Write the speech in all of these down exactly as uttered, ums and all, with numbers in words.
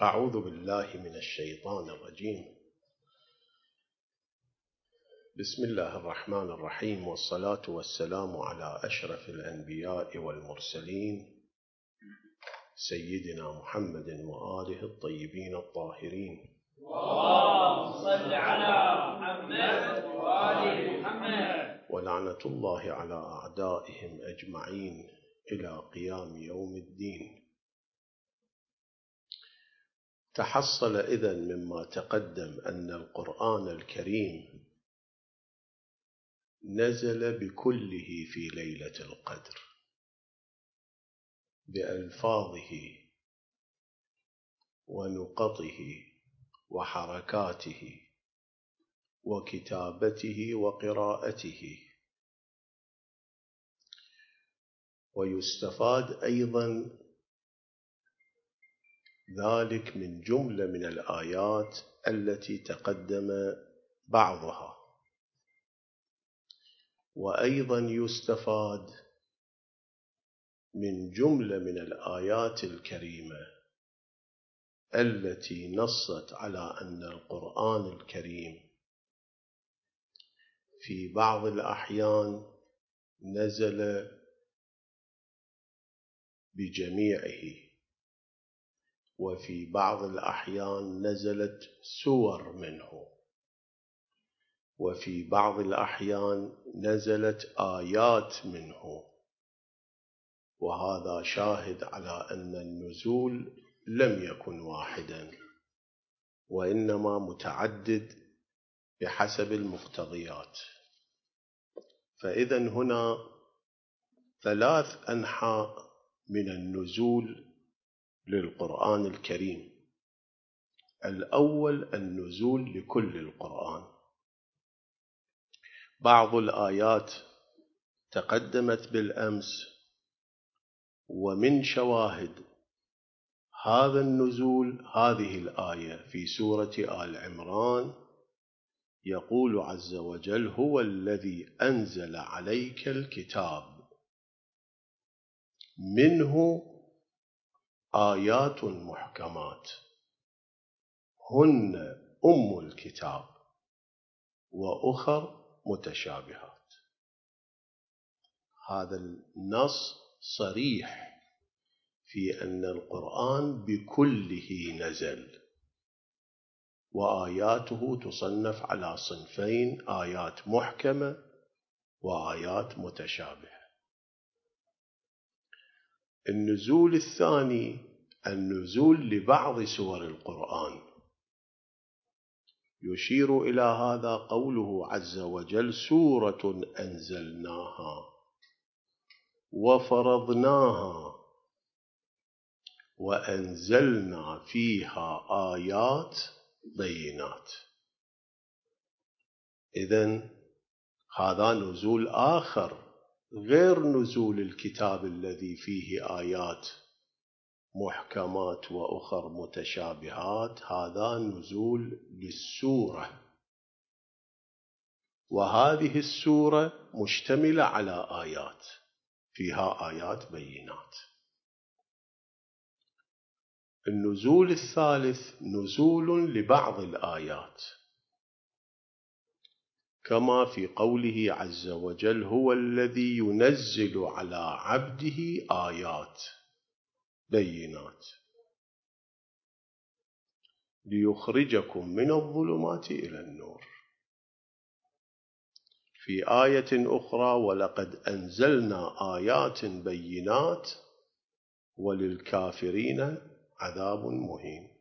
أعوذ بالله من الشيطان الرجيم. بسم الله الرحمن الرحيم، والصلاة والسلام على أشرف الأنبياء والمرسلين سيدنا محمد وآله الطيبين الطاهرين. اللهم صل على محمد وآل محمد. ولعنة الله على أعدائهم أجمعين إلى قيام يوم الدين. تحصل إذن مما تقدم أن القرآن الكريم نزل بكله في ليلة القدر بألفاظه ونقطه وحركاته وكتابته وقراءته. ويستفاد أيضا ذلك من جملة من الآيات التي تقدم بعضها، وأيضا يستفاد من جملة من الآيات الكريمة التي نصت على أن القرآن الكريم في بعض الأحيان نزل بجميعه، وفي بعض الأحيان نزلت سور منه، وفي بعض الأحيان نزلت آيات منه. وهذا شاهد على أن النزول لم يكن واحدا، وإنما متعدد بحسب المقتضيات. فإذن هنا ثلاث أنحاء من النزول للقرآن الكريم. الأول النزول لكل القرآن. بعض الآيات تقدمت بالأمس، ومن شواهد هذا النزول هذه الآية في سورة آل عمران، يقول عز وجل: هو الذي أنزل عليك الكتاب منه آيات محكمات هن أم الكتاب وأخر متشابهات. هذا النص صريح في أن القرآن بكله نزل، وآياته تصنف على صنفين: آيات محكمة وآيات متشابهة. النزول الثاني النزول لبعض سور القرآن. يشير إلى هذا قوله عز وجل: سورة أنزلناها وفرضناها وأنزلنا فيها آيات بينات. إذن هذا نزول آخر غير نزول الكتاب الذي فيه آيات محكمات وأخر متشابهات. هذا نزول للسورة، وهذه السورة مشتملة على آيات، فيها آيات بينات. النزول الثالث نزول لبعض الآيات، كما في قوله عز وجل: هو الذي ينزل على عبده آيات بينات ليخرجكم من الظلمات إلى النور. في آية أخرى: ولقد أنزلنا آيات بينات وللكافرين عذاب مهين.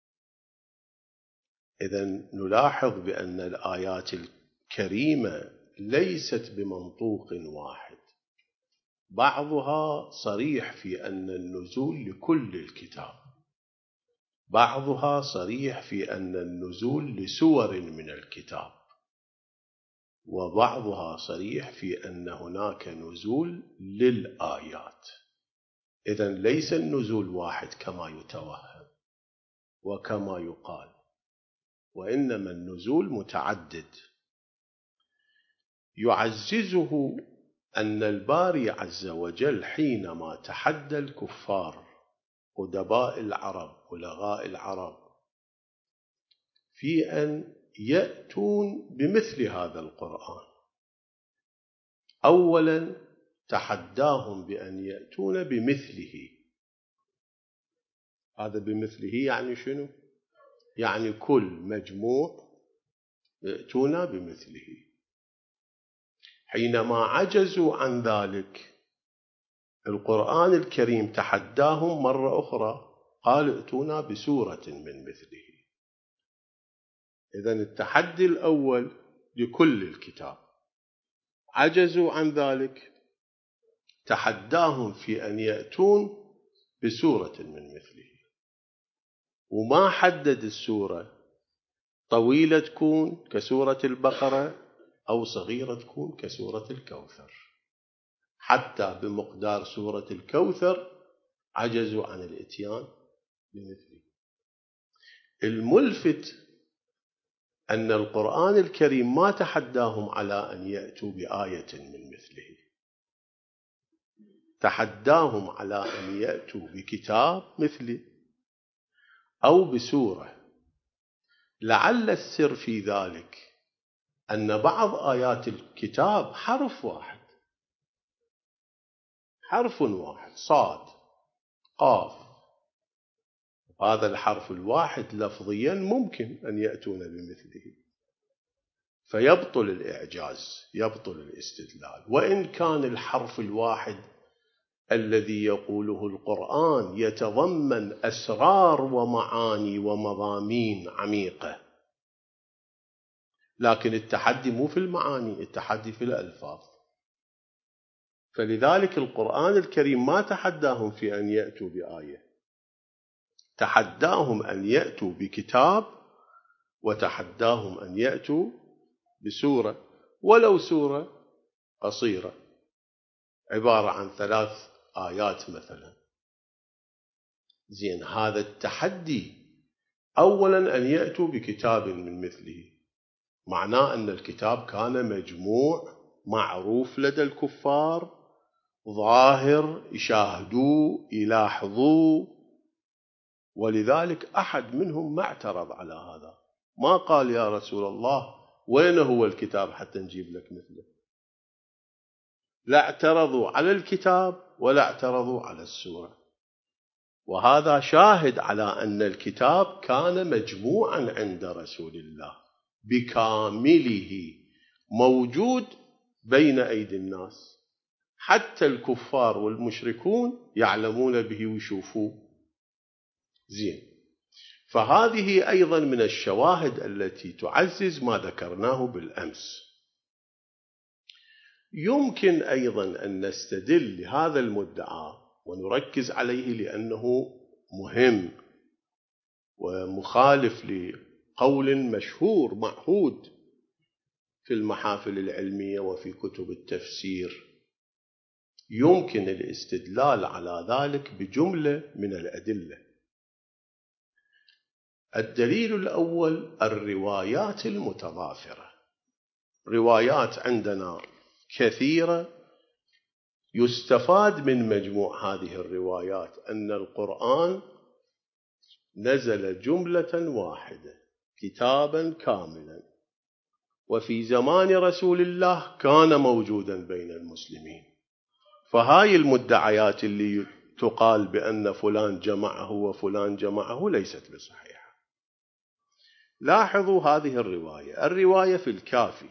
إذن نلاحظ بأن الآيات الكريمة ليست بمنطوق واحد، بعضها صريح في أن النزول لكل الكتاب، بعضها صريح في أن النزول لسور من الكتاب، وبعضها صريح في أن هناك نزول للآيات. إذن ليس النزول واحد كما يتوهم وكما يقال، وإنما النزول متعدد. يعززه أن الباري عز وجل حينما تحدى الكفار أدباء العرب بلغاء العرب في أن يأتون بمثل هذا القرآن. أولا تحداهم بأن يأتون بمثله. هذا بمثله يعني شنو؟ يعني كل مجموع يأتون بمثله. حينما عجزوا عن ذلك القرآن الكريم تحداهم مرة أخرى، قال ائتونا بسورة من مثله. إذن التحدي الأول لكل الكتاب، عجزوا عن ذلك تحداهم في أن يأتون بسورة من مثله. وما حدد السورة، طويلة تكون كسورة البقرة أو صغيرة تكون كسورة الكوثر. حتى بمقدار سورة الكوثر عجزوا عن الإتيان بمثله. الملفت أن القرآن الكريم ما تحداهم على أن يأتوا بآية من مثله، تحداهم على أن يأتوا بكتاب مثله أو بسورة. لعل السر في ذلك أن بعض آيات الكتاب حرف واحد، حرف واحد، صاد قاف. هذا الحرف الواحد لفظيا ممكن أن يأتون بمثله، فيبطل الإعجاز، يبطل الاستدلال. وإن كان الحرف الواحد الذي يقوله القرآن يتضمن أسرار ومعاني ومضامين عميقة، لكن التحدي مو في المعاني، التحدي في الألفاظ. فلذلك القرآن الكريم ما تحداهم في أن يأتوا بآية، تحداهم أن يأتوا بكتاب، وتحداهم أن يأتوا بسورة، ولو سورة قصيرة عبارة عن ثلاث آيات مثلا. زين، هذا التحدي أولا أن يأتوا بكتاب من مثله، معناه أن الكتاب كان مجموع معروف لدى الكفار، ظاهر، يشاهدوه يلاحظوه، ولذلك أحد منهم ما اعترض على هذا، ما قال يا رسول الله وين هو الكتاب حتى نجيب لك مثله. لا اعترضوا على الكتاب ولا اعترضوا على السورة. وهذا شاهد على أن الكتاب كان مجموعا عند رسول الله بكامله، موجود بين أيدي الناس، حتى الكفار والمشركون يعلمون به ويشوفوه. زين، فهذه أيضا من الشواهد التي تعزز ما ذكرناه بالأمس. يمكن أيضا أن نستدل لهذا المدعى ونركز عليه لأنه مهم ومخالف لقول مشهور معهود في المحافل العلمية وفي كتب التفسير. يمكن الاستدلال على ذلك بجملة من الأدلة. الدليل الأول الروايات المتضافرة. روايات عندنا كثيرة، يستفاد من مجموع هذه الروايات أن القرآن نزل جملة واحدة كتابا كاملا، وفي زمان رسول الله كان موجودا بين المسلمين. فهاي المدعيات اللي تقال بأن فلان جمعه وفلان جمعه ليست بصحيحة. لاحظوا هذه الرواية، الرواية في الكافي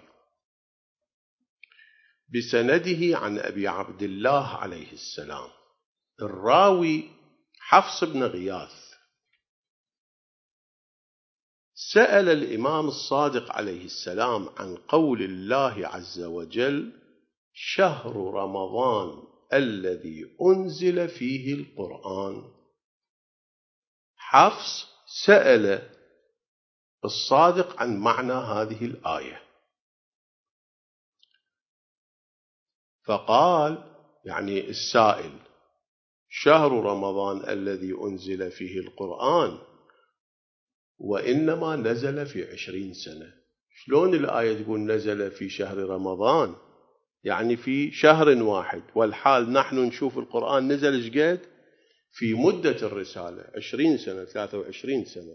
بسنده عن أبي عبد الله عليه السلام. الراوي حفص بن غياث سأل الإمام الصادق عليه السلام عن قول الله عز وجل شهر رمضان الذي أنزل فيه القرآن. حفص سأل الصادق عن معنى هذه الآية، فقال يعني السائل شهر رمضان الذي أنزل فيه القرآن وإنما نزل في عشرين سنة. شلون الآية تقول نزل في شهر رمضان؟ يعني في شهر واحد، والحال نحن نشوف القرآن نزل شقد في مدة الرسالة عشرين سنة ثلاثة وعشرين سنة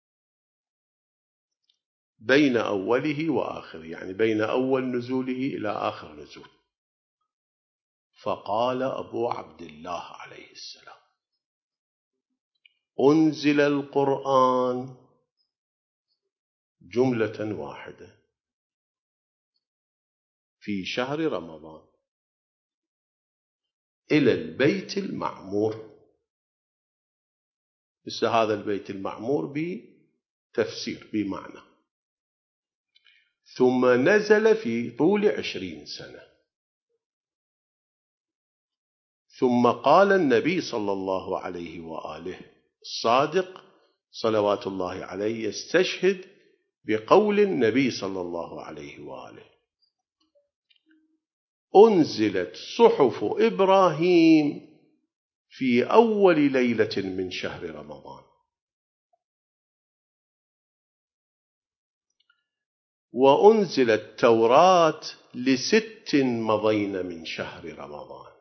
بين أوله وآخره، يعني بين أول نزوله إلى آخر نزول. فقال أبو عبد الله عليه السلام: أنزل القرآن جملة واحدة في شهر رمضان إلى البيت المعمور. بس هذا البيت المعمور بتفسير بمعنى، ثم نزل في طول عشرين سنة. ثم قال النبي صلى الله عليه وآله الصادق صلوات الله عليه يستشهد بقول النبي صلى الله عليه وآله: أنزلت صحف إبراهيم في أول ليلة من شهر رمضان، وأنزل التوراة لست مضين من شهر رمضان،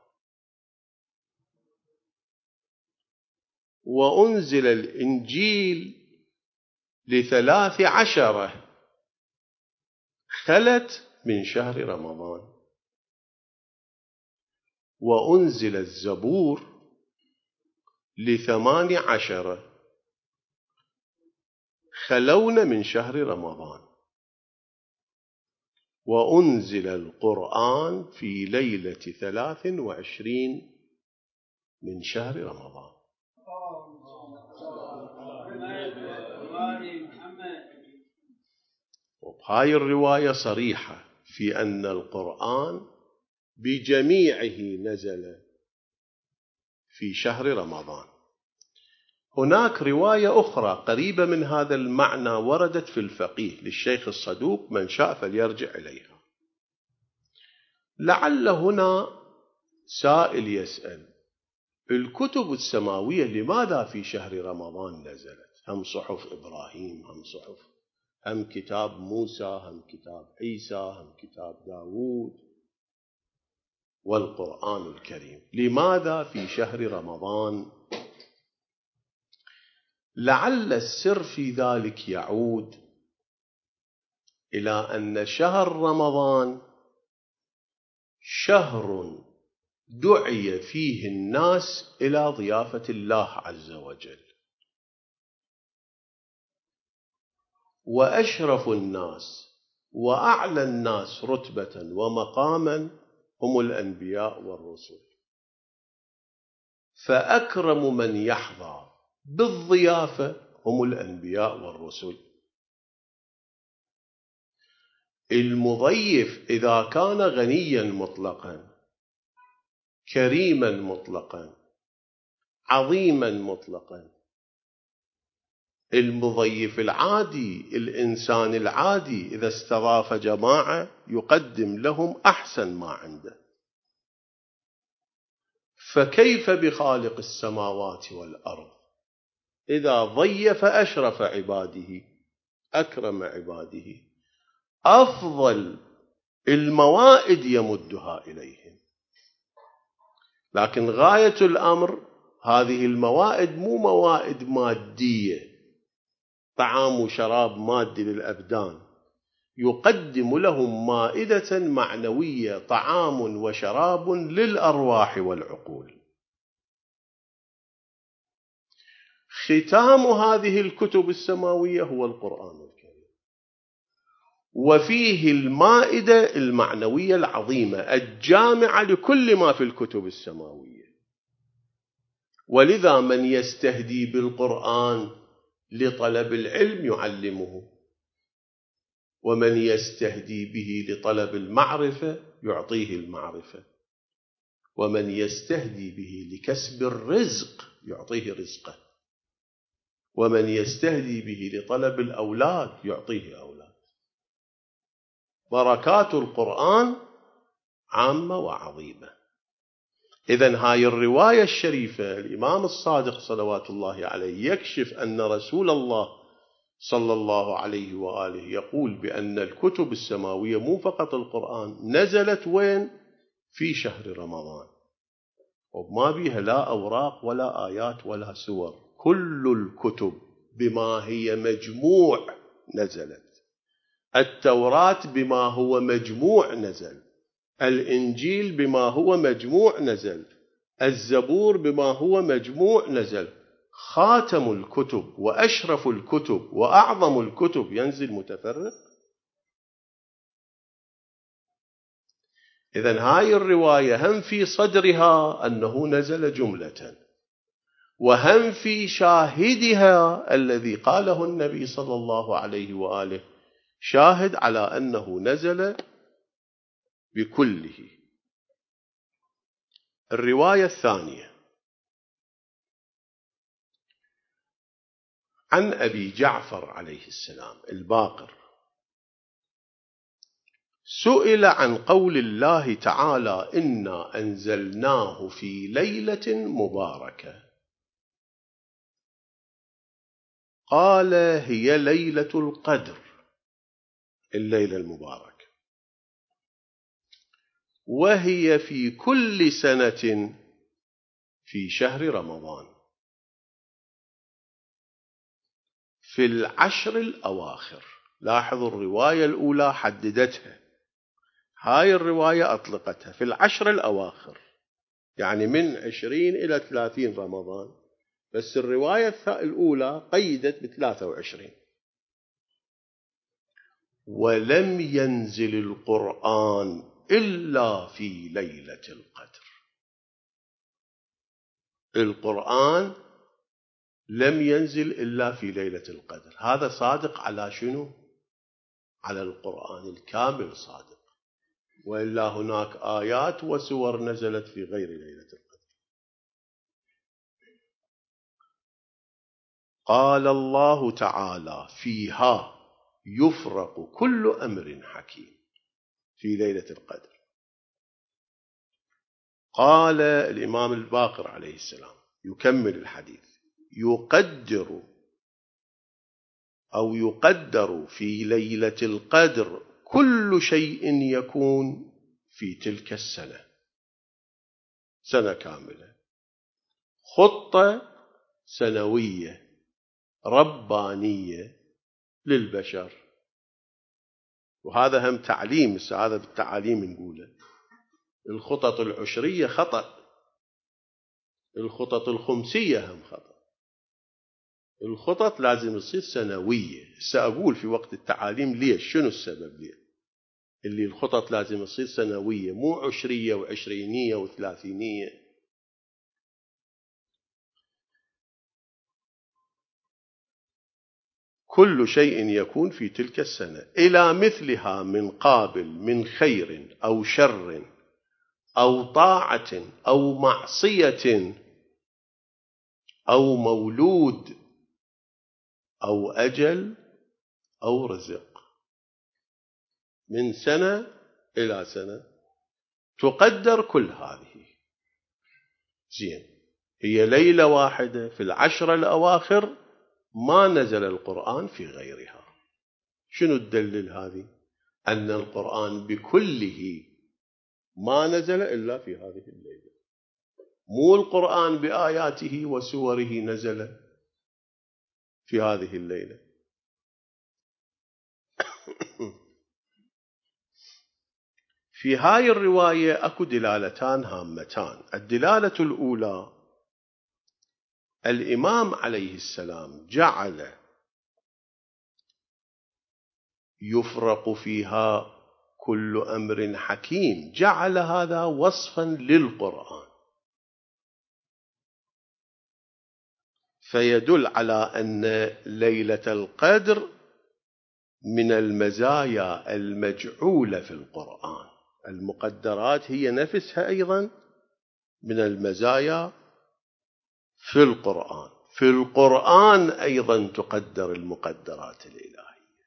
وأنزل الإنجيل لثلاث عشرة خلت من شهر رمضان، وأنزل الزبور لثمان عشرة خلون من شهر رمضان، وأنزل القرآن في ليلة ثلاث وعشرين من شهر رمضان. وهاي الرواية صريحة في أن القرآن بجميعه نزل في شهر رمضان. هناك رواية أخرى قريبة من هذا المعنى وردت في الفقيه للشيخ الصدوق، من شاء فليرجع إليها. لعل هنا سائل يسأل: الكتب السماوية لماذا في شهر رمضان نزلت؟ هم صحف إبراهيم، هم صحف، هم كتاب موسى، هم كتاب عيسى، هم كتاب داود والقرآن الكريم، لماذا في شهر رمضان؟ لعل السر في ذلك يعود إلى أن شهر رمضان شهر دعي فيه الناس إلى ضيافة الله عز وجل، وأشرف الناس وأعلى الناس رتبة ومقاما هم الأنبياء والرسل، فأكرم من يحظى بالضيافة هم الأنبياء والرسل. المضيف إذا كان غنيا مطلقا، كريما مطلقا، عظيما مطلقا، المضيف العادي، الإنسان العادي، إذا استضاف جماعة يقدم لهم أحسن ما عنده، فكيف بخالق السماوات والأرض إذا ضيف أشرف عباده، أكرم عباده، أفضل الموائد يمدها إليهم. لكن غاية الأمر هذه الموائد مو موائد مادية، طعام وشراب مادي للأبدان، يقدم لهم مائدة معنوية، طعام وشراب للأرواح والعقول. ختام هذه الكتب السماوية هو القرآن الكريم، وفيه المائدة المعنوية العظيمة الجامعة لكل ما في الكتب السماوية. ولذا من يستهدي بالقرآن لطلب العلم يعلمه، ومن يستهدي به لطلب المعرفة يعطيه المعرفة، ومن يستهدي به لكسب الرزق يعطيه رزقه، ومن يستهدي به لطلب الأولاد يعطيه أولاد. بركات القرآن عامة وعظيمة. إذن هاي الرواية الشريفة الإمام الصادق صلوات الله عليه يكشف أن رسول الله صلى الله عليه وآله يقول بأن الكتب السماوية مو فقط القرآن نزلت وين؟ في شهر رمضان. وما بيها لا أوراق ولا آيات ولا سور. كل الكتب بما هي مجموع نزلت. التوراة بما هو مجموع نزل، الإنجيل بما هو مجموع نزل، الزبور بما هو مجموع نزل. خاتم الكتب وأشرف الكتب وأعظم الكتب ينزل متفرق. إذن هاي الرواية هم في صدرها أنه نزل جملة، وهم في شاهدها الذي قاله النبي صلى الله عليه وآله شاهد على أنه نزل بكله. الرواية الثانية عن أبي جعفر عليه السلام الباقر، سئل عن قول الله تعالى: إنا أنزلناه في ليلة مباركة، قال: هي ليلة القدر، الليلة المباركة، وهي في كل سنة في شهر رمضان في العشر الأواخر. لاحظوا الرواية الأولى حددتها، هاي الرواية أطلقتها في العشر الأواخر، يعني من عشرين إلى ثلاثين رمضان، بس الرواية الأولى قيدت بثلاثة وعشرين. ولم ينزل القرآن إلا في ليلة القدر. القرآن لم ينزل إلا في ليلة القدر. هذا صادق على شنو؟ على القرآن الكامل صادق، وإلا هناك آيات وسور نزلت في غير ليلة القدر. قال الله تعالى: فيها يفرق كل أمر حكيم، في ليلة القدر. قال الإمام الباقر عليه السلام يكمل الحديث: يقدر أو يقدر في ليلة القدر كل شيء يكون في تلك السنة، سنة كاملة، خطة سنوية ربانية للبشر. وهذا هم تعليم، هذا بالتعاليم نقوله. الخطط العشرية خطأ، الخطط الخمسية هم خطأ. الخطط لازم تصير سنوية. سأقول في وقت التعاليم ليش، شنو السبب ليه اللي الخطط لازم تصير سنوية مو عشرية وعشرينية وثلاثينية. كل شيء يكون في تلك السنة إلى مثلها من قابل من خير أو شر أو طاعة أو معصية أو مولود أو أجل أو رزق، من سنة إلى سنة تقدر كل هذه. زين، هي ليلة واحدة في العشر الأواخر ما نزل القرآن في غيرها. شنو تدلل هذه؟ أن القرآن بكله ما نزل إلا في هذه الليلة، مو القرآن بآياته وسوره نزل في هذه الليلة. في هاي الرواية أكو دلالتان هامتان. الدلالة الأولى: الإمام عليه السلام جعل يفرق فيها كل أمر حكيم، جعل هذا وصفا للقرآن، فيدل على أن ليلة القدر من المزايا المجعولة في القرآن. المقدرات هي نفسها أيضا من المزايا في القرآن. في القرآن أيضا تقدر المقدرات الإلهية.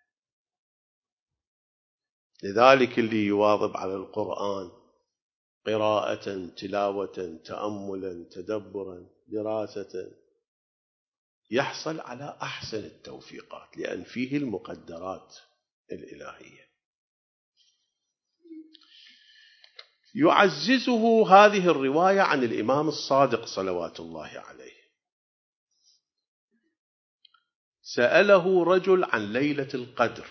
لذلك اللي يواظب على القرآن قراءة، تلاوة، تأملا، تدبرا، دراسة، يحصل على أحسن التوفيقات، لأن فيه المقدرات الإلهية. يعززه هذه الرواية عن الإمام الصادق صلوات الله عليه. سأله رجل عن ليلة القدر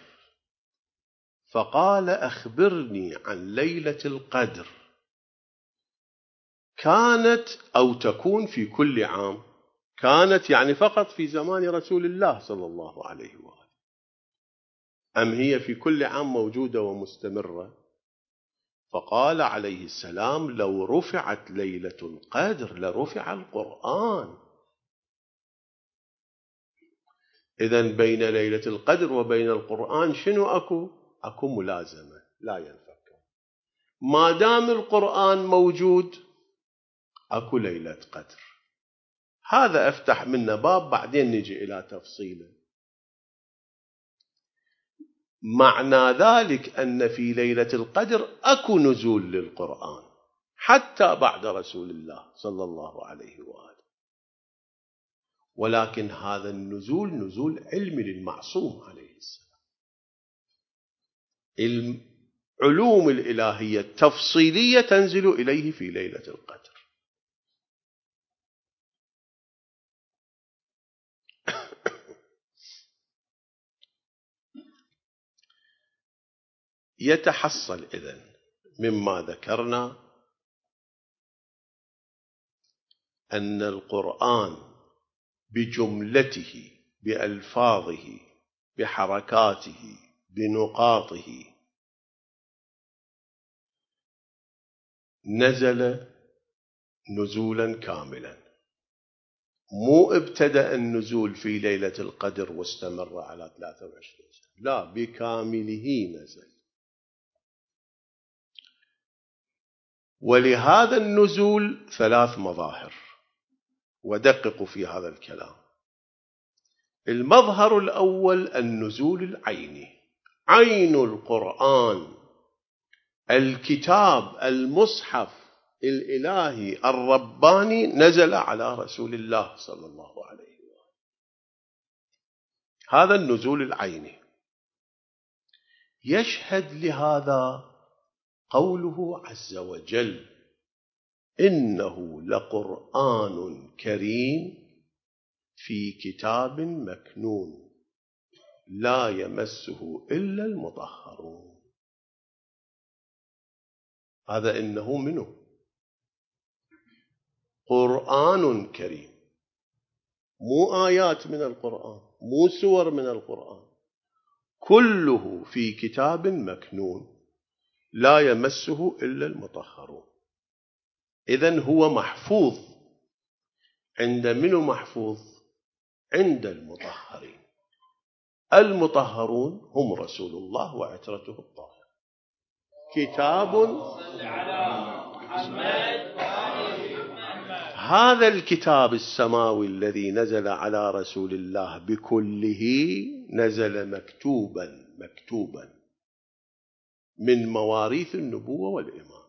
فقال: أخبرني عن ليلة القدر، كانت أو تكون في كل عام؟ كانت يعني فقط في زمان رسول الله صلى الله عليه وآله، أم هي في كل عام موجودة ومستمرة؟ فقال عليه السلام: لو رفعت ليلة القدر لرفع القرآن. إذن بين ليلة القدر وبين القرآن شنو أكو؟ أكو ملازمة لا ينفك. ما دام القرآن موجود أكو ليلة قدر. هذا أفتح منه باب، بعدين نجي إلى تفصيله. معنى ذلك أن في ليلة القدر أكو نزول للقرآن حتى بعد رسول الله صلى الله عليه وآله، ولكن هذا النزول نزول علمي للمعصوم عليه السلام. العلوم الإلهية التفصيلية تنزل إليه في ليلة القدر. يتحصل إذن مما ذكرنا أن القرآن بجملته بألفاظه بحركاته بنقاطه نزل نزولا كاملا، مو ابتدأ النزول في ليلة القدر واستمر على ثلاثة وعشرين سنة، لا، بكامله نزل. ولهذا النزول ثلاث مظاهر، ودققوا في هذا الكلام. المظهر الأول النزول العيني، عين القرآن، الكتاب المصحف الإلهي الرباني نزل على رسول الله صلى الله عليه وسلم. هذا النزول العيني. يشهد لهذا قوله عز وجل: إنه لقرآن كريم في كتاب مكنون لا يمسه إلا المطهرون. هذا إنه منه قرآن كريم، مو آيات من القرآن، مو سور من القرآن، كله في كتاب مكنون لا يمسه إلا المطهرون. إذن هو محفوظ. عند منو محفوظ؟ عند المطهرين. المطهرون هم رسول الله وعترته الطاهرة. كتاب هذا الكتاب السماوي الذي نزل على رسول الله بكله نزل مكتوبا مكتوبا من مواريث النبوة والإمام.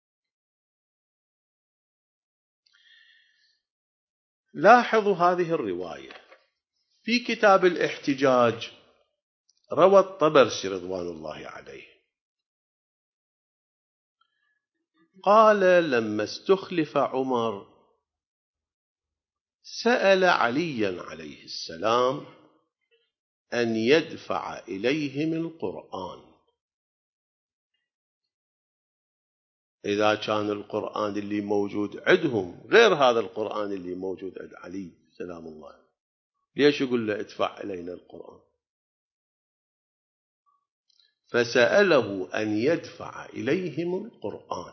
لاحظوا هذه الرواية في كتاب الاحتجاج، روى الطبرسي رضوان الله عليه قال: لما استخلف عمر سأل عليا عليه السلام أن يدفع إليهم القرآن. إذا كان القرآن اللي موجود عندهم غير هذا القرآن اللي موجود عند علي سلام الله، ليش يقول له ادفع إلينا القرآن؟ فسأله أن يدفع إليهم القرآن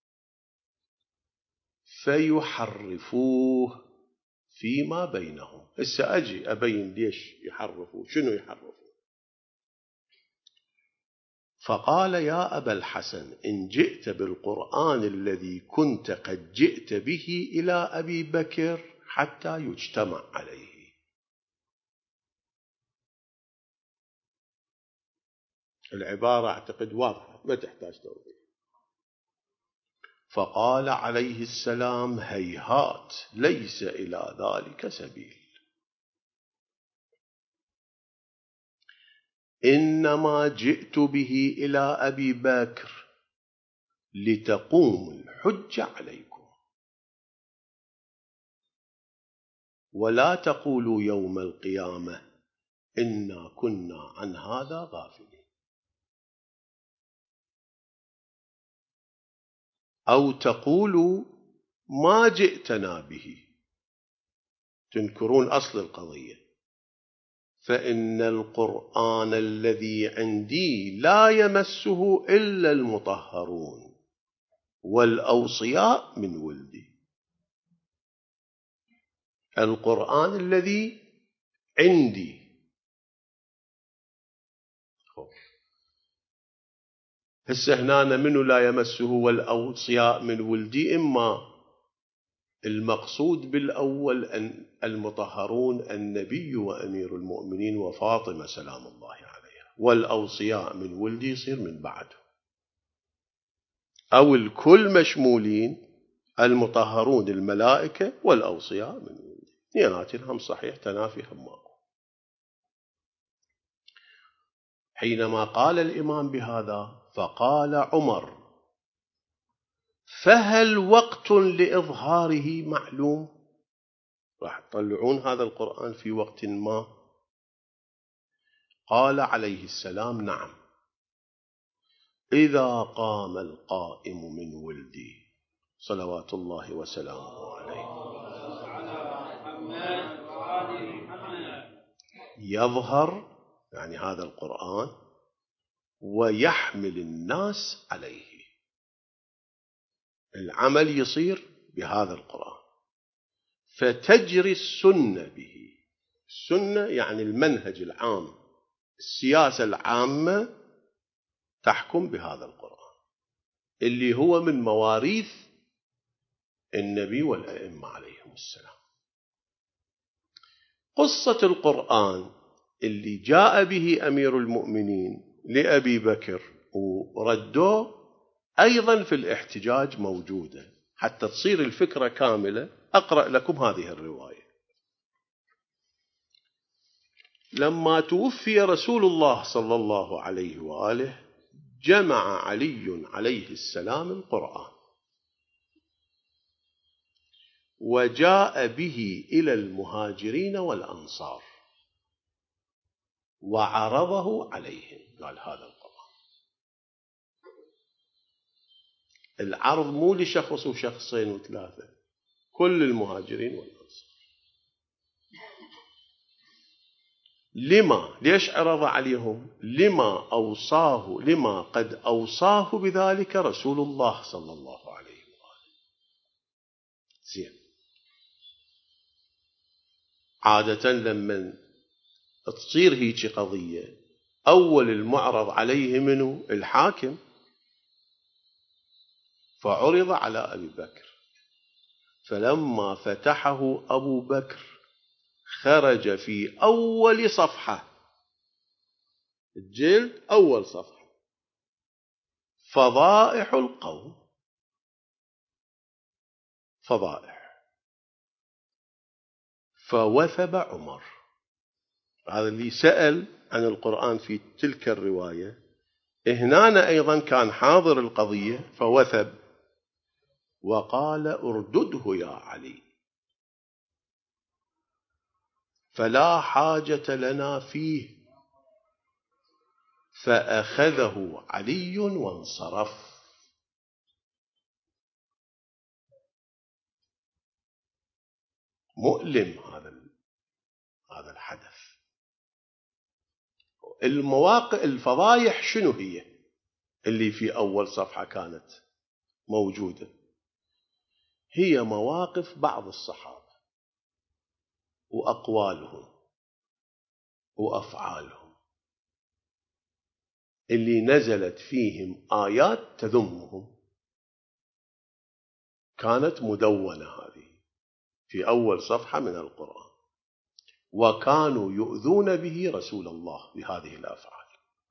فيحرفوه فيما بينهم. هسه أجي أبين ليش يحرفوه، شنو يحرفوه. فقال: يا أبا الحسن، إن جئت بالقرآن الذي كنت قد جئت به إلى أبي بكر حتى يجتمع عليه. العبارة أعتقد واضحة ما تحتاج توضيح. فقال عليه السلام: هيهات، ليس إلى ذلك سبيل، إنما جئت به إلى أبي بكر لتقوم الحجة عليكم، ولا تقولوا يوم القيامة إنا كنا عن هذا غافلين، أو تقولوا ما جئتنا به، تنكرون أصل القضية، فإن القرآن الذي عندي لا يمسه إلا المطهرون والأوصياء من ولدي. القرآن الذي عندي، هسه هنا منه لا يمسه والأوصياء من ولدي؟ إما المقصود بالأول أن المطهرون النبي وأمير المؤمنين وفاطمة سلام الله عليها، والأوصياء من ولدي يصير من بعده، أو الكل مشمولين، المطهرون الملائكة والأوصياء من ولدي، اثنيناتهم صحيح، تنافي هم ماكو. حينما قال الإمام بهذا فقال عمر: فهل وقت لإظهاره معلوم؟ راح تطلعون هذا القرآن في وقت ما؟ قال عليه السلام: نعم، إذا قام القائم من ولدي صلوات الله وسلامه عليه يظهر، يعني هذا القرآن، ويحمل الناس عليه، العمل يصير بهذا القرآن، فتجري السنة به. السنة يعني المنهج العام، السياسة العامة تحكم بهذا القرآن اللي هو من مواريث النبي والأئمة عليهم السلام. قصة القرآن اللي جاء به أمير المؤمنين لأبي بكر وردوه أيضا في الاحتجاج موجودة، حتى تصير الفكرة كاملة. أقرأ لكم هذه الرواية. لما توفي رسول الله صلى الله عليه وآله جمع علي عليه السلام القرآن وجاء به إلى المهاجرين والأنصار وعرضه عليهم، قال هذا القرآن. العرض مو لشخص وشخصين وثلاثة، كل المهاجرين والأنصار. لما؟ ليش عرض عليهم؟ لما أوصاه لما قد أوصاه بذلك رسول الله صلى الله عليه وآله. زين، عادة لما تصير هيك قضية أول المعرض عليه منه الحاكم، فعرض على أبي بكر، فلما فتحه أبو بكر خرج في أول صفحة، الجلد أول صفحة، فضائح القوم، فضائح، فوثب عمر. هذا اللي سأل عن القرآن في تلك الرواية، هنا أيضا كان حاضر القضية، فوثب وقال: اردده يا علي، فلا حاجة لنا فيه. فأخذه علي وانصرف. مؤلم هذا هذا الحدث. المواقع الفضايح شنو هي اللي في أول صفحة كانت موجودة؟ هي مواقف بعض الصحابة وأقوالهم وأفعالهم اللي نزلت فيهم آيات تذمهم، كانت مدونة هذه في أول صفحة من القرآن، وكانوا يؤذون به رسول الله بهذه الأفعال،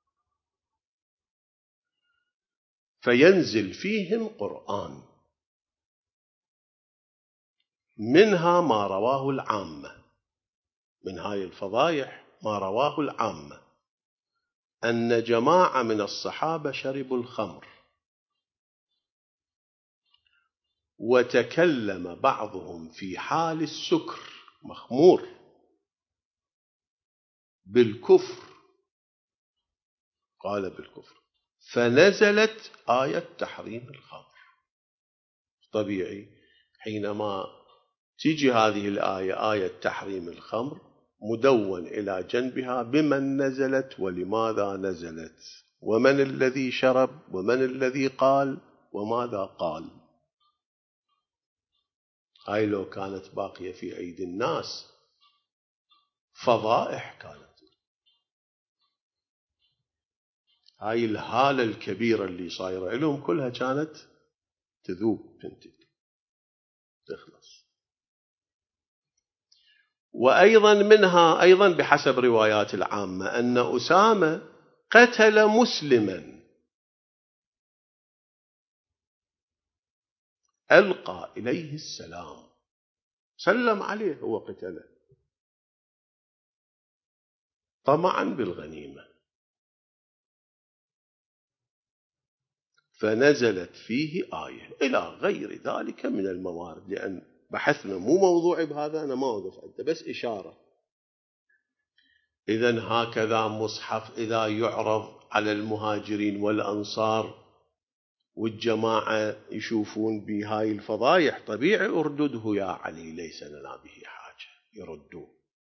فينزل فيهم قرآن. منها ما رواه العامة، من هاي الفضايح ما رواه العامة أن جماعة من الصحابة شربوا الخمر وتكلم بعضهم في حال السكر مخمور بالكفر، قال بالكفر، فنزلت آية تحريم الخمر. طبيعي حينما تيجي هذه الآية، آية تحريم الخمر، مدون إلى جنبها بمن نزلت ولماذا نزلت ومن الذي شرب ومن الذي قال وماذا قال. هاي لو كانت باقية في أيدي الناس فضائح كانت. هاي الهالة الكبيرة اللي صايرة لهم كلها كانت تذوب تنتهي تخلص. وأيضا منها أيضا بحسب روايات العامة أن أسامة قتل مسلما ألقى إليه السلام، سلم عليه هو قتله طمعا بالغنيمة، فنزلت فيه آية إلى غير ذلك من الموارد. لأن بحثنا مو موضوعي بهذا، أنا ما أوقف عنده، بس إشارة. إذن هكذا مصحف إذا يعرض على المهاجرين والأنصار والجماعة يشوفون بهاي الفضايح، طبيعي أردده يا علي، ليس لنا به حاجة، يردوه.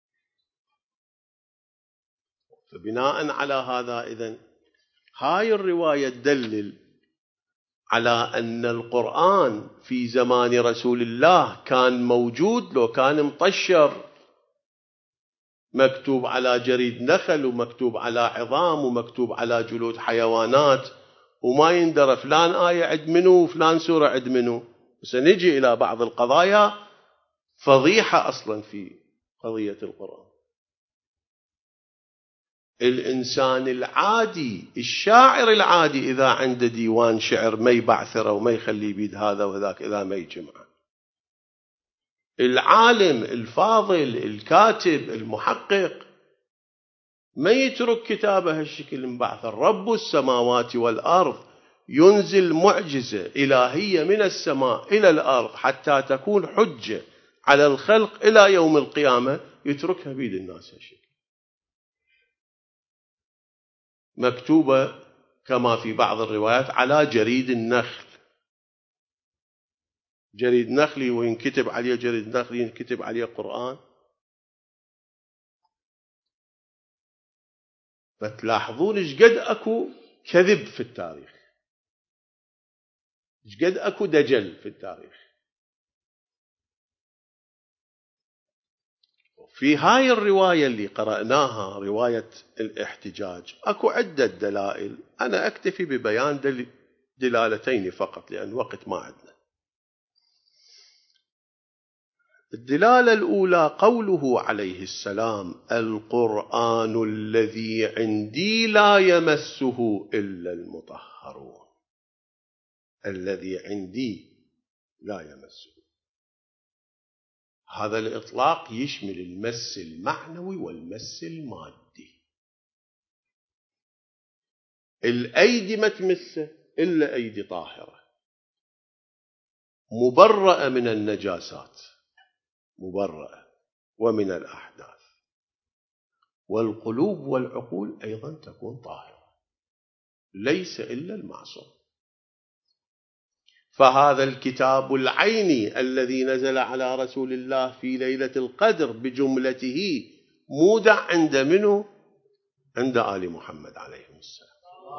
فبناء على هذا إذن هاي الرواية تدلل على أن القرآن في زمان رسول الله كان موجود، لو كان مطشر مكتوب على جريد نخل ومكتوب على عظام ومكتوب على جلود حيوانات، وما يندرى فلان آية عد منه وفلان سورة عد منه. سنجي إلى بعض القضايا فضيحة أصلا في قضية القرآن. الإنسان العادي، الشاعر العادي، إذا عنده ديوان شعر ما يبعثره وما يخليه بيد هذا وذاك إذا ما يجمعه. العالم الفاضل الكاتب المحقق ما يترك كتابه هالشكل مبعثر. رب السماوات والأرض ينزل معجزة إلهية من السماء إلى الأرض حتى تكون حجة على الخلق إلى يوم القيامة، يتركها بيد الناس هالشكل مكتوبة كما في بعض الروايات على جريد النخل. جريد نخلي وينكتب عليه جريد نخلي ينكتب عليه قرآن. فتلاحظون ايش قد اكو كذب في التاريخ، ايش قد اكو دجل في التاريخ. في هاي الرواية اللي قرأناها، رواية الاحتجاج، اكو عدة دلائل، انا اكتفي ببيان دلالتين فقط لأن وقت ما عندنا. الدلالة الأولى قوله عليه السلام: القرآن الذي عندي لا يمسه إلا المطهرون. الذي عندي لا يمسه، هذا الإطلاق يشمل المس المعنوي والمس المادي. الأيدي ما تمسه إلا أيدي طاهرة مبرأة من النجاسات، مبرأة ومن الأحداث. والقلوب والعقول أيضا تكون طاهرة، ليس إلا المعصوم. فهذا الكتاب العيني الذي نزل على رسول الله في ليلة القدر بجملته مودع عند منه؟ عند آل محمد عليهم السلام.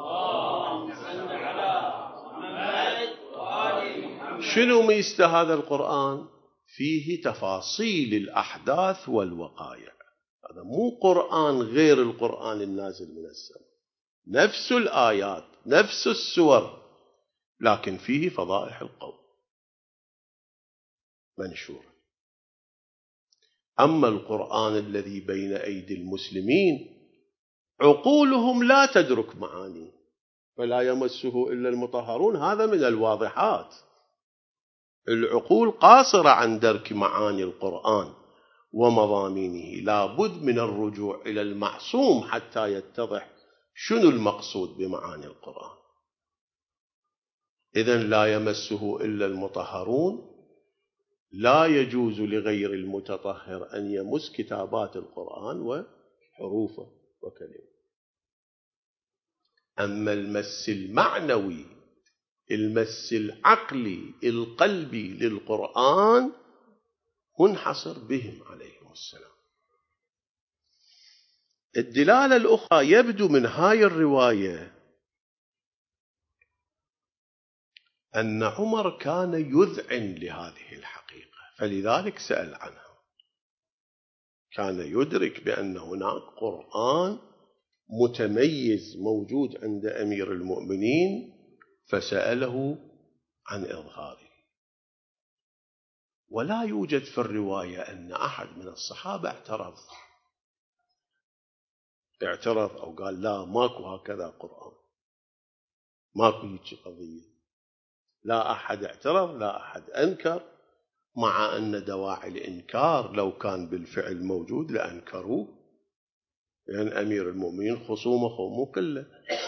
شنو ميزة هذا القرآن؟ فيه تفاصيل الأحداث والوقائع. هذا مو قرآن غير القرآن النازل من السماء، نفس الآيات نفس السور، لكن فيه فضائح القوم منشورة. أما القرآن الذي بين أيدي المسلمين عقولهم لا تدرك معاني، فلا يمسه إلا المطهرون، هذا من الواضحات. العقول قاصرة عن درك معاني القرآن ومضامينه، لا بد من الرجوع إلى المعصوم حتى يتضح شنو المقصود بمعاني القرآن. إذن لا يمسه إلا المطهرون، لا يجوز لغير المتطهر أن يمس كتابات القرآن وحروفه وكلمه. أما المس المعنوي، المس العقلي القلبي للقرآن، منحصر بهم عليهم السلام. الدلالة الأخرى يبدو من هاي الرواية أن عمر كان يذعن لهذه الحقيقة، فلذلك سأل عنها. كان يدرك بأن هناك قرآن متميز موجود عند أمير المؤمنين، فسأله عن إظهاره. ولا يوجد في الرواية أن أحد من الصحابة اعترض اعترض أو قال لا ماكو هكذا قرآن، ماكو هيك قضية. لا أحد اعترض، لا أحد أنكر، مع أن دواعي الإنكار لو كان بالفعل موجود لأنكروه، لأن يعني أمير المؤمنين خصومه خصومه كله.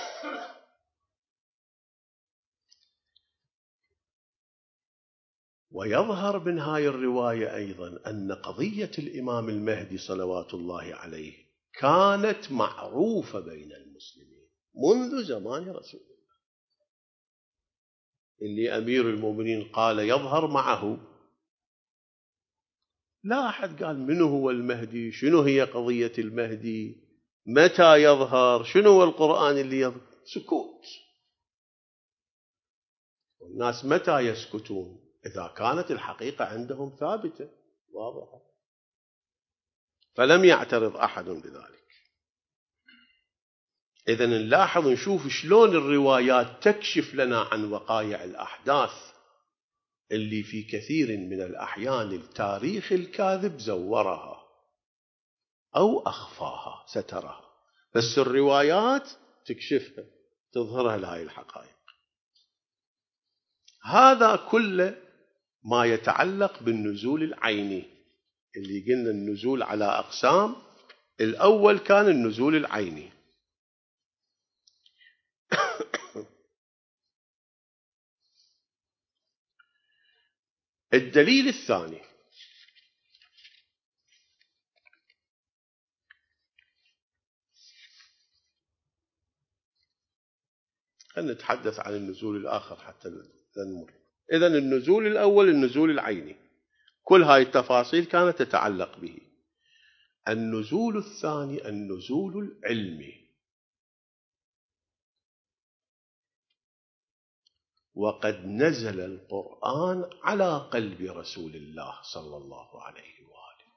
ويظهر من هاي الرواية أيضا أن قضية الإمام المهدي صلوات الله عليه كانت معروفة بين المسلمين منذ زمان رسول الله، اللي أمير المؤمنين قال يظهر معه. لا أحد قال منه هو المهدي، شنو هي قضية المهدي، متى يظهر، شنو هو القرآن اللي يظهر. سكوت. والناس متى يسكتون؟ إذا كانت الحقيقة عندهم ثابتة واضحة. فلم يعترض أحد بذلك. إذن نلاحظ نشوف شلون الروايات تكشف لنا عن وقائع الأحداث اللي في كثير من الأحيان التاريخ الكاذب زورها أو أخفاها سترها، بس الروايات تكشفها تظهرها لهذه الحقائق. هذا كله ما يتعلق بالنزول العيني، اللي قلنا النزول على أقسام. الأول كان النزول العيني. الدليل الثاني خلينا نتحدث عن النزول الآخر حتى نمر. إذن النزول الأول النزول العيني، كل هاي التفاصيل كانت تتعلق به. النزول الثاني النزول العلمي، وقد نزل القرآن على قلب رسول الله صلى الله عليه وآله.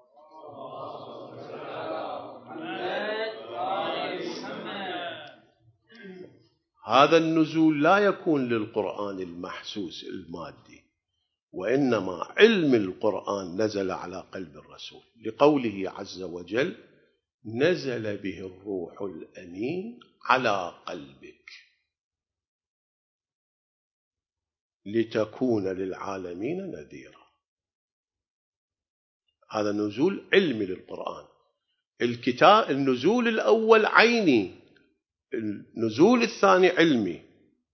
هذا النزول لا يكون للقرآن المحسوس المادي، وإنما علم القرآن نزل على قلب الرسول، لقوله عز وجل نزل به الروح الأمين على قلبك لتكون للعالمين نذيرا. هذا نزول علمي للقرآن. الكتاب النزول الأول عيني، النزول الثاني علمي.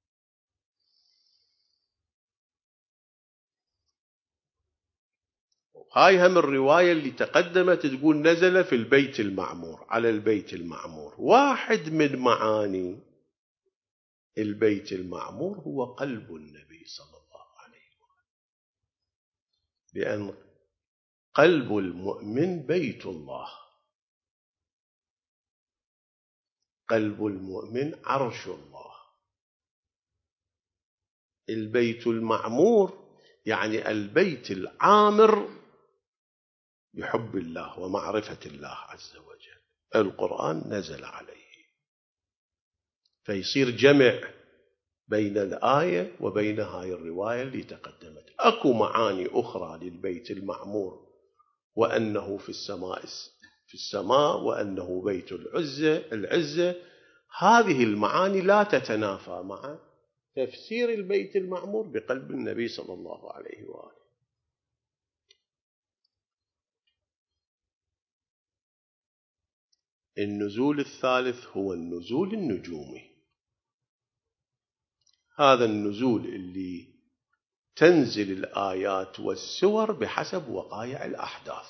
هاي هم الرواية اللي تقدمت تقول نزل في البيت المعمور، على البيت المعمور. واحد من معاني البيت المعمور هو قلب النبي صلى الله عليه وسلم، لأن قلب المؤمن بيت الله، قلب المؤمن عرش الله. البيت المعمور يعني البيت العامر بحب الله ومعرفة الله عز وجل. القرآن نزل عليه، فيصير جمع بين الآية وبين هاي الرواية اللي تقدمت. أكو معاني أخرى للبيت المعمور، وأنه في السماء في السماء وأنه بيت العزة العزة. هذه المعاني لا تتنافى مع تفسير البيت المعمور بقلب النبي صلى الله عليه وآله. النزول الثالث هو النزول النجومي. هذا النزول اللي تنزل الآيات والسور بحسب وقائع الأحداث.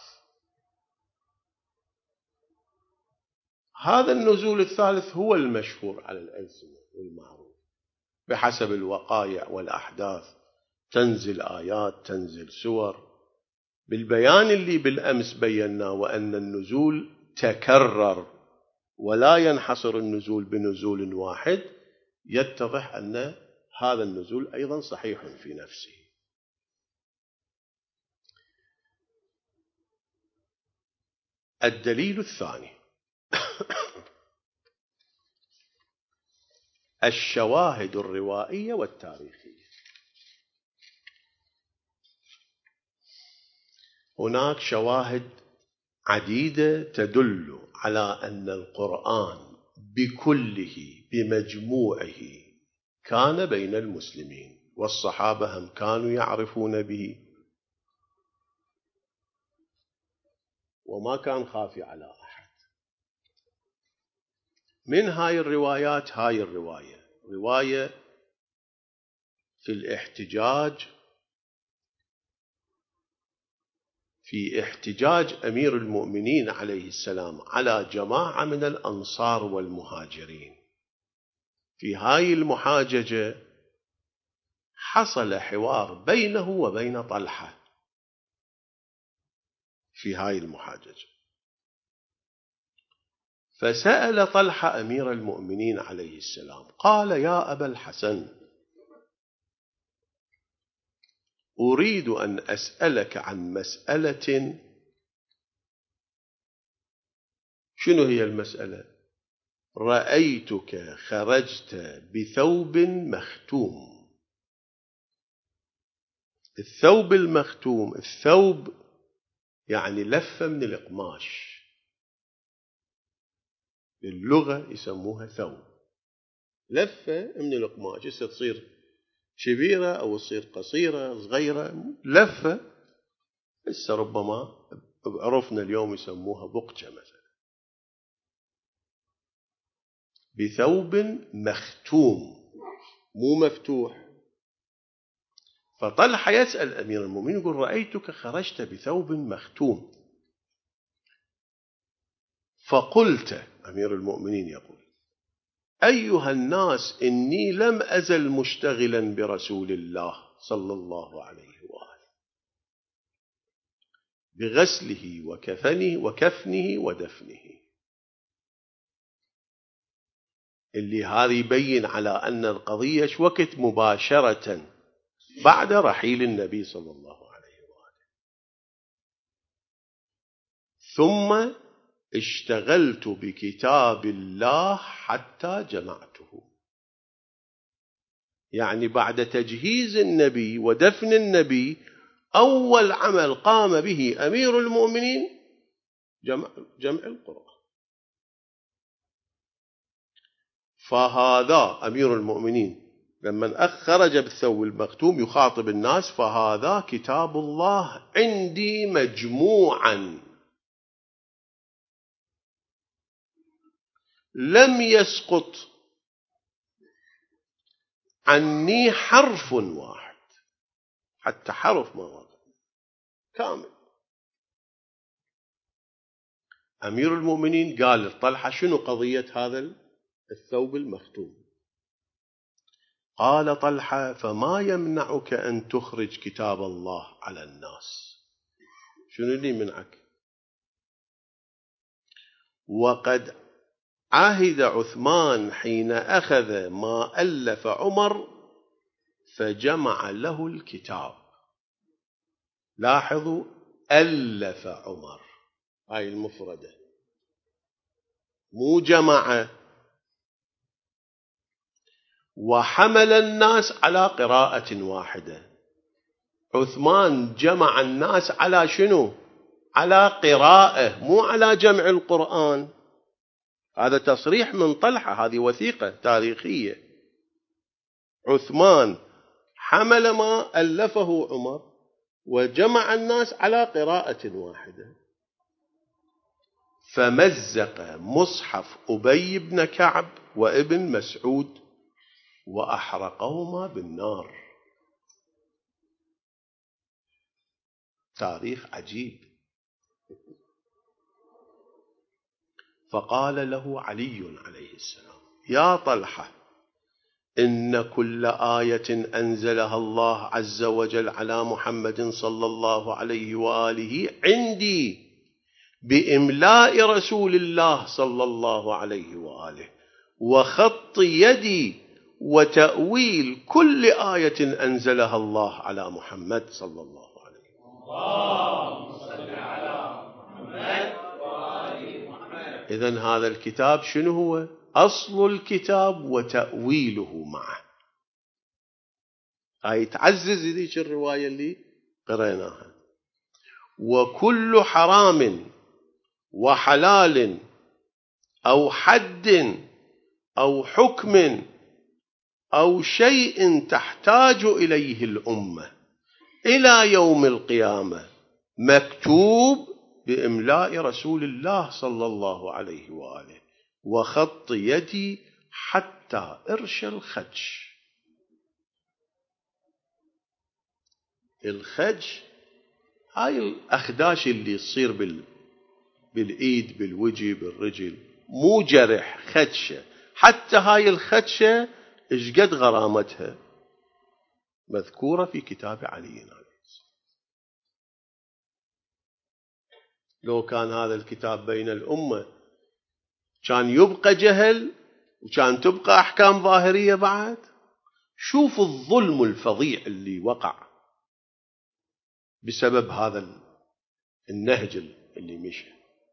هذا النزول الثالث هو المشهور على الألسنة والمعروف، بحسب الوقائع والأحداث تنزل آيات تنزل سور، بالبيان اللي بالأمس بيناه، وأن النزول تكرر ولا ينحصر النزول بنزول واحد، يتضح أن هذا النزول أيضا صحيح في نفسه. الدليل الثاني الشواهد الروائية والتاريخية. هناك شواهد عديدة تدل على أن القرآن بكله بمجموعه كان بين المسلمين، والصحابة هم كانوا يعرفون به، وما كان خافي على أحد. من هاي الروايات هاي الرواية رواية في الاحتجاج في احتجاج أمير المؤمنين عليه السلام على جماعة من الأنصار والمهاجرين. في هاي المحاججة حصل حوار بينه وبين طلحة. في هاي المحاججة فسأل طلحة أمير المؤمنين عليه السلام قال: يا أبا الحسن، أريد أن أسألك عن مسألة. شنو هي المسألة؟ رأيتك خرجت بثوب مختوم. الثوب المختوم، الثوب يعني لفة من القماش، باللغة يسموها ثوب، لفة من القماش، هسه تصير كبيرة أو تصير قصيرة صغيرة، لفة. هسه ربما بعرفنا اليوم يسموها بقجة مثلا. بثوب مختوم مو مفتوح. فطلحة يسأل أمير المؤمنين يقول: رأيتك خرجت بثوب مختوم. فقلت، أمير المؤمنين يقول: أيها الناس، إني لم أزل مشتغلا برسول الله صلى الله عليه وآله بغسله وكفنه وكفنه ودفنه. اللي هذا يبين على أن القضية وقت مباشرة بعد رحيل النبي صلى الله عليه وآله. ثم اشتغلت بكتاب الله حتى جمعته. يعني بعد تجهيز النبي ودفن النبي، أول عمل قام به أمير المؤمنين جمع, جمع القرآن. فهذا أمير المؤمنين لما خرج بالثوب المختوم يخاطب الناس: فهذا كتاب الله عندي مجموعا، لم يسقط عني حرف واحد، حتى حرف ما وقع، كامل. أمير المؤمنين قال لطلحة: شنو قضية هذا الثوب المختوم؟ قال طلحة: فما يمنعك أن تخرج كتاب الله على الناس؟ شنو اللي منعك؟ وقد عهد عثمان حين أخذ ما ألف عمر فجمع له الكتاب. لاحظوا، ألف عمر، هاي المفردة، مو جمع. وحمل الناس على قراءة واحدة. عثمان جمع الناس على شنو؟ على قراءة، مو على جمع القرآن. هذا تصريح من طلحة، هذه وثيقة تاريخية. عثمان حمل ما ألفه عمر وجمع الناس على قراءة واحدة. فمزق مصحف أبي بن كعب وابن مسعود وأحرقهما بالنار. تاريخ عجيب. فقال له علي عليه السلام: يا طلحة، إن كل آية أنزلها الله عز وجل على محمد صلى الله عليه وآله عندي بإملاء رسول الله صلى الله عليه وآله، وخط يدي وتأويل كل آية أنزلها الله على محمد صلى الله عليه وآله. اللهم صل على محمد وآل محمد. إذن هذا الكتاب شنو هو؟ أصل الكتاب وتأويله معه. هاي تعزز ذيك الرواية اللي قرأناها. وكل حرام وحلال أو حد أو حكم أو شيء تحتاج إليه الأمة إلى يوم القيامة مكتوب بإملاء رسول الله صلى الله عليه وآله وخط يدي حتى إرش الخدش. الخدش هاي الأخداش اللي تصير بال... بالإيد بالوجه بالرجل، مو جرح، خدشة. حتى هاي الخدشة إيش قد غرامتها مذكورة في كتاب علي عليه السلام. لو كان هذا الكتاب بين الأمة كان يبقى جهل وكان تبقى أحكام ظاهرية بعد. شوف الظلم الفظيع اللي وقع بسبب هذا النهج اللي مشى.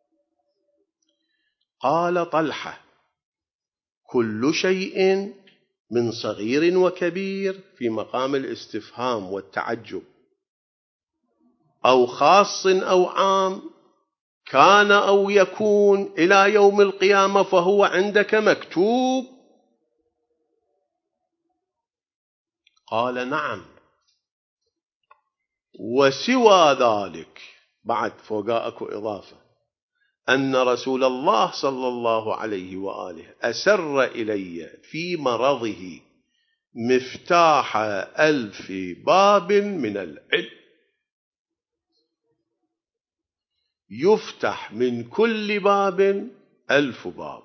قال طلحة: كل شيء من صغير وكبير، في مقام الاستفهام والتعجب، أو خاص أو عام، كان أو يكون إلى يوم القيامة، فهو عندك مكتوب؟ قال: نعم. وسوى ذلك، بعد فوقا اكو إضافة، أن رسول الله صلى الله عليه وآله أسر إلي في مرضه مفتاح ألف باب من العلم، يفتح من كل باب ألف باب.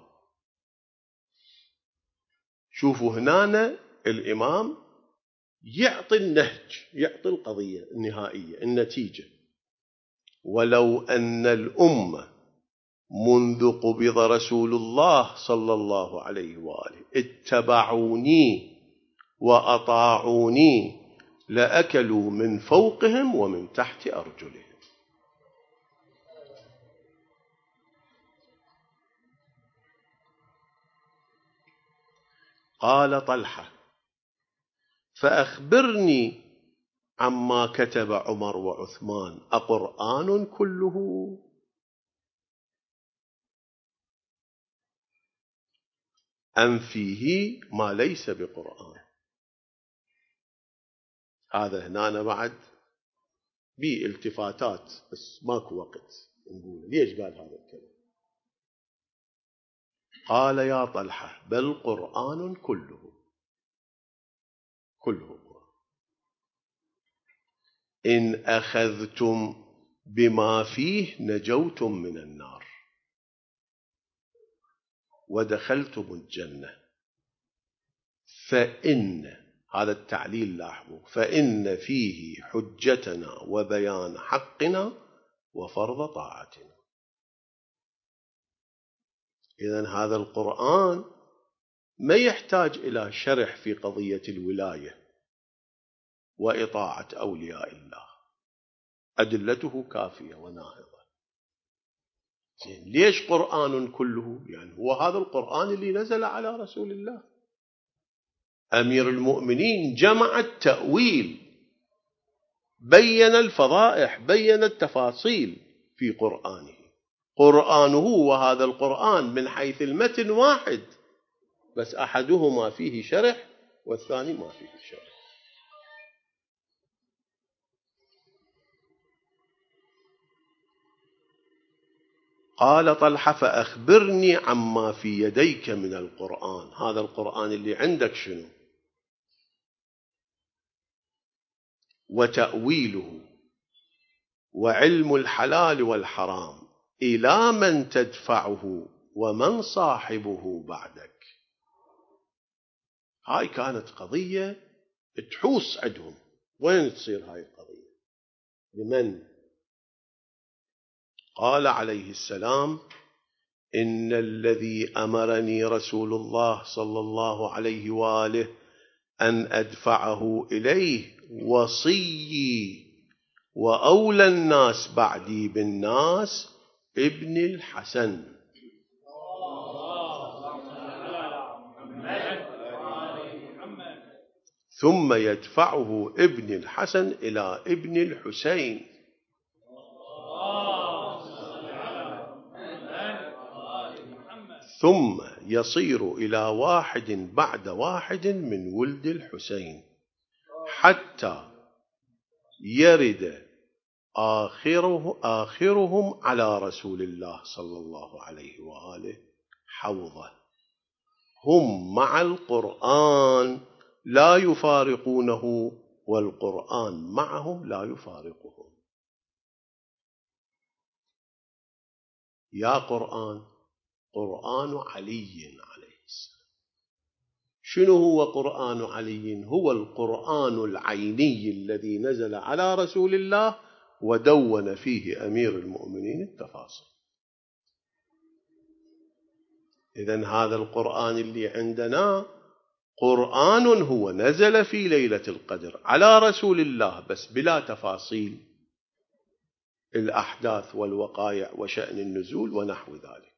شوفوا هنا الإمام يعطي النهج، يعطي القضية النهائية، النتيجة: ولو أن الأمة منذ قبض رسول الله صلى الله عليه وآله اتبعوني وأطاعوني لأكلوا من فوقهم ومن تحت أرجلهم. قال طلحة: فأخبرني عما كتب عمر وعثمان، أقرآن كله؟ أم فيه ما ليس بقرآن؟ هذا هنا بعد بالتفاتات، بس ماكو وقت نقول ليش قال هذا الكلام. قال: يا طلحة، بل قرآن كله، كله قرآن. إن أخذتم بما فيه نجوتم من النار ودخلتم الجنة. فإن، هذا التعليل لاحظوا، فإن فيه حجتنا وبيان حقنا وفرض طاعتنا. إذن هذا القرآن ما يحتاج إلى شرح في قضية الولاية وإطاعة أولياء الله، أدلته كافية وناهضة. ليش قرآن كله؟ يعني هو هذا القرآن اللي نزل على رسول الله. أمير المؤمنين جمع التأويل، بين الفضائح، بين التفاصيل في قرآنه. قرآنه وهذا القرآن من حيث المتن واحد، بس أحدهما فيه شرح والثاني ما فيه شرح. قال طلحة: فأخبرني عما في يديك من القرآن. هذا القرآن اللي عندك شنو؟ وتأويله وعلم الحلال والحرام إلى من تدفعه ومن صاحبه بعدك. هاي كانت قضية تحوس عندهم. وين تصير هاي القضية؟ لمن؟ قال عليه السلام: إن الذي أمرني رسول الله صلى الله عليه وآله أن أدفعه إليه وصيي وأولى الناس بعدي بالناس ابن الحسن. ثم يدفعه ابن الحسن إلى ابن الحسين، ثم يصير إلى واحد بعد واحد من ولد الحسين حتى يرد آخره آخرهم على رسول الله صلى الله عليه وآله حوضه. هم مع القرآن لا يفارقونه، والقرآن معهم لا يفارقهم. يا قرآن، قرآن علي عليه السلام. شنو هو قرآن علي؟ هو القرآن العيني الذي نزل على رسول الله ودون فيه أمير المؤمنين التفاصيل. إذن هذا القرآن اللي عندنا قرآن هو نزل في ليلة القدر على رسول الله بس بلا تفاصيل الأحداث والوقائع وشأن النزول ونحو ذلك.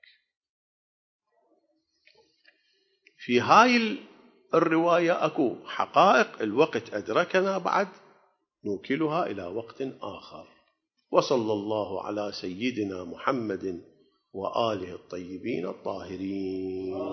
في هاي الرواية أكو حقائق الوقت أدركنا بعد نوكلها إلى وقت آخر. وصلى الله على سيدنا محمد وآله الطيبين الطاهرين.